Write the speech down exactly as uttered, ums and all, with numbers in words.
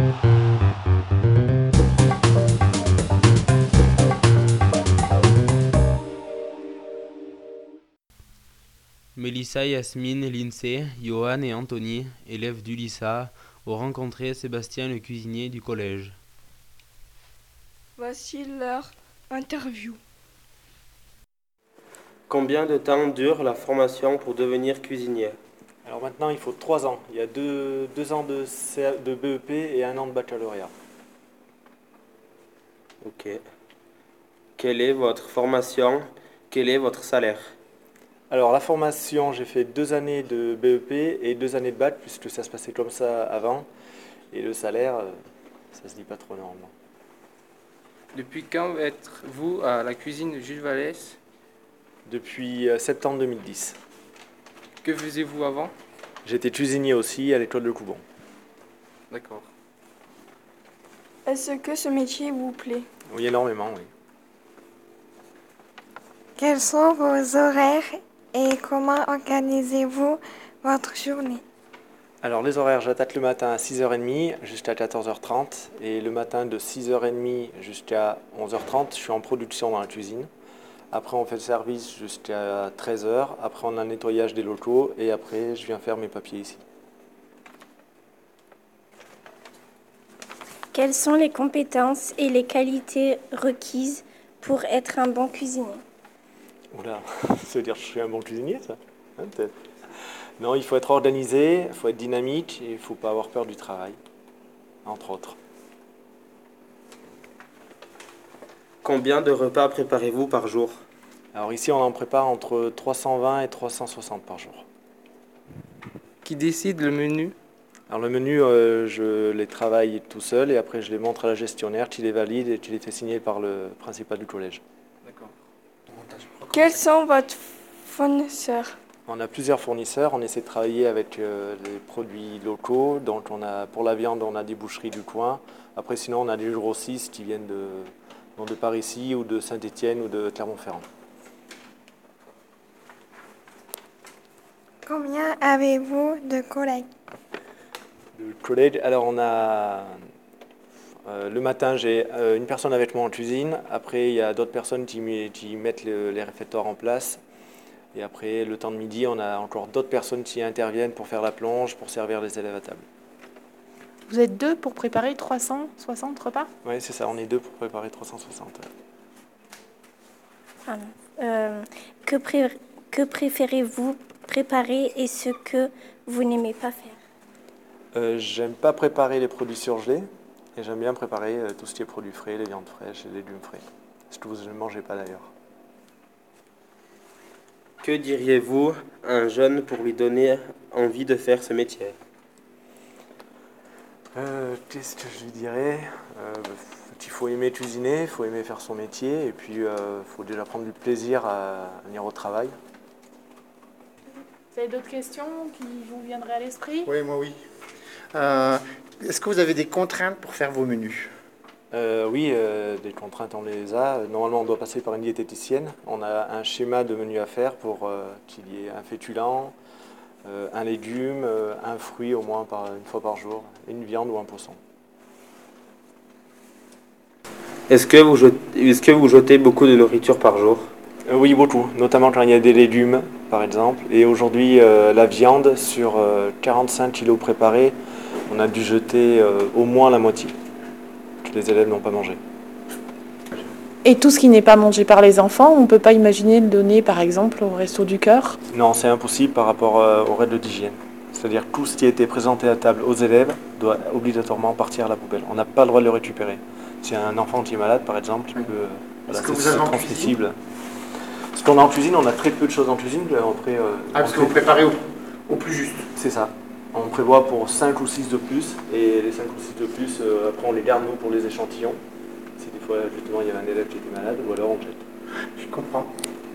Mélissa, Yasmine, Lindsay, Johan et Anthony, élèves du lycée, ont rencontré Sébastien le cuisinier du collège. Voici leur interview. Combien de temps dure la formation pour devenir cuisinier? Alors maintenant, il faut trois ans. Il y a deux, deux ans de, C A, de B E P et un an de baccalauréat. Ok. Quelle est votre formation? Quel est votre salaire? Alors la formation, j'ai fait deux années de B E P et deux années de bac, puisque ça se passait comme ça avant. Et le salaire, euh, ça se dit pas trop normalement. Depuis quand êtes-vous à la cuisine de Jules Vallès? Depuis euh, septembre deux mille dix. Que faisiez-vous avant? J'étais cuisinier aussi à l'école de Coubon. D'accord. Est-ce que ce métier vous plaît? Oui, énormément, oui. Quels sont vos horaires et comment organisez-vous votre journée? Alors les horaires, j'attaque le matin à six heures trente jusqu'à quatorze heures trente et le matin de six heures trente jusqu'à onze heures trente, je suis en production dans la cuisine. Après on fait le service jusqu'à treize heures, après on a le nettoyage des locaux et après je viens faire mes papiers ici. Quelles sont les compétences et les qualités requises pour être un bon cuisinier? Oula, ça veut dire que je suis un bon cuisinier, ça, hein, peut-être. Non, il faut être organisé, il faut être dynamique et il ne faut pas avoir peur du travail, entre autres. Combien de repas préparez-vous par jour? Alors ici, on en prépare entre trois cent vingt et trois cent soixante par jour. Qui décide le menu? Alors le menu, euh, je les travaille tout seul et après je les montre à la gestionnaire qui les valide et qui les fait signer par le principal du collège. D'accord. Quels sont vos fournisseurs? On a plusieurs fournisseurs, on essaie de travailler avec euh, les produits locaux. Donc on a, pour la viande, on a des boucheries du coin. Après sinon, on a des grossistes qui viennent de, donc de par ici ou de Saint-Étienne ou de Clermont-Ferrand. Combien avez-vous de collègues? Le collège, alors on a euh, le matin j'ai euh, une personne avec moi en cuisine, après il y a d'autres personnes qui, qui mettent le, les réfectoires en place et après le temps de midi on a encore d'autres personnes qui interviennent pour faire la plonge, pour servir les élèves à table. Vous êtes deux pour préparer trois cent soixante repas? Oui c'est ça, on est deux pour préparer trois cent soixante. Ah, euh, que, pré- que préférez-vous préparer et ce que vous n'aimez pas faire? Euh, j'aime pas préparer les produits surgelés et j'aime bien préparer euh, tout ce qui est produits frais, les viandes fraîches et les légumes frais. Ce que vous ne mangez pas d'ailleurs. Que diriez-vous à un jeune pour lui donner envie de faire ce métier? euh, Qu'est-ce que je lui dirais? euh, Il faut aimer cuisiner, il faut aimer faire son métier et puis il euh, faut déjà prendre du plaisir à venir au travail. Vous avez d'autres questions qui vous viendraient à l'esprit? Oui, moi oui. Euh, est-ce que vous avez des contraintes pour faire vos menus? euh, Oui, euh, des contraintes on les a. Normalement on doit passer par une diététicienne. On a un schéma de menu à faire pour euh, qu'il y ait un féculent, euh, un légume, euh, un fruit au moins par, une fois par jour, une viande ou un poisson. Est-ce que vous jetez, est-ce que vous jetez beaucoup de nourriture par jour? Euh, oui, beaucoup, notamment quand il y a des légumes, par exemple. Et aujourd'hui, euh, la viande, sur euh, quarante-cinq kilos préparés, on a dû jeter euh, au moins la moitié, que les élèves n'ont pas mangé. Et tout ce qui n'est pas mangé par les enfants, on ne peut pas imaginer le donner, par exemple, au Resto du Cœur? Non, c'est impossible par rapport euh, aux règles d'hygiène. C'est-à-dire que tout ce qui a été présenté à table aux élèves doit obligatoirement partir à la poubelle. On n'a pas le droit de le récupérer. Si un enfant qui est malade, par exemple, il peut, euh, voilà, que c'est, vous avez c'est en transmissible. Ce qu'on a en cuisine, on a très peu de choses en cuisine. Après, euh, Ah, parce on que vous fait- préparez au, au plus juste. C'est ça. On prévoit pour cinq ou six de plus, et les cinq ou six de plus, euh, après on les garde nous pour les échantillons. Si des fois justement il y avait un élève qui était malade, ou alors on jette. Je comprends.